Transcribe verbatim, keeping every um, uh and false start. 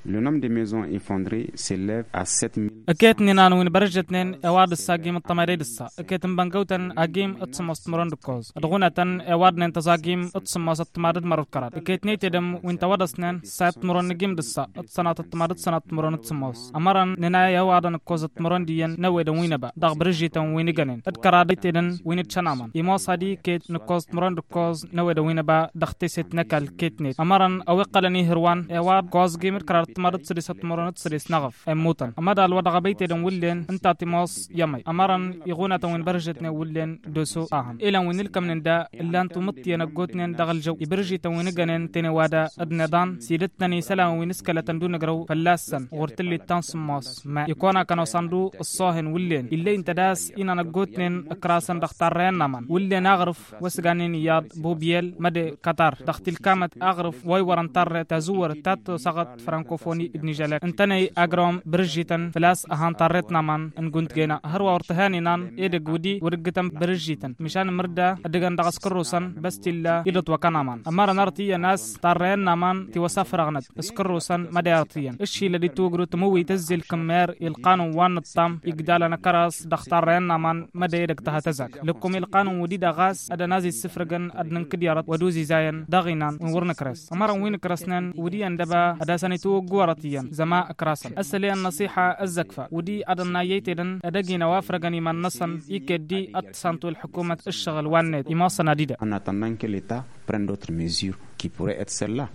Le nombre de maisons effondrées s'élève à sept mille. أكيد نينان وين برجتنين أواد الساقيم الطماريد السا أكيد مبنجوتن أجيم اتصمست مرند كوز أدغونتن أواد ننتزاجيم اتصمست مرند مرد كرات أكيد نيتدم وين تودسنن سات مرند جيم دسا اتصنات الطمارد سنات مرند تصمس أمرن ننا أواد نكوز مرنديين نويد وين با دغ برجتن وين جنين أذكراديتن وين تشنامن يماس هدي كيد نكوز مرند كوز نويد وين با دختيست نكال كيتنيت أمرن أوقلني هروان أواد كوز جيمر كرات مرد سريست مرند سريس نغف أموتن أمدا الوضع بيتدن ولين انت تماس يمي امرن يغونا توين برجتنا ولين دوسو اهم الى وين الكم دا الا انتو متي نغوتنين دغل جو يبرجي توين غنن تني وادا ادندان سيدتني سلام وين سكلتن دون غرو فلاسن غورتلي تانسماس ما يكونا كانوا صندو الصاهن ولين الا انت داس ان نغوتنين اكراسن دختارين نمان ولين اغرف وسغانين ياد بوبيل مد قطر دختل كامت اغرف واي ورنتر تزور تات سقط فرانكوفوني ابن جلال انتني اغرام برجيتن فلاس أهان طرتنا من نقول جينا هروا ورتهاني نان إيد جودي ورجتم برجيتن مشان مردا أدقن دعس كروسن بس تلا إلت وكنا من أمر نرتي ناس طرينا من توسافر غنت اسكروسن مدارتيا الشيء الذي توجرو تموي تزل كمير القانون وان الطام يقدال نكراس دختارنا من مديرك تهتزك لكم القانون ودي دغاس أدنازي السفرجن أدنن كديارات ودوزي زاين دغينان ونورن كراس أمر وين كراسنن ودي أندبا أداسني توجورتيا زما كراسن أسلي النصيحة الزكفة ودي أدنى يتدن أدقينا وافرقني من نصن يكدي أتصنتو الحكومة الشغل والنت إما صناديدة. En attendant que l'État prenne d'autres mesures qui pourraient être celles-là.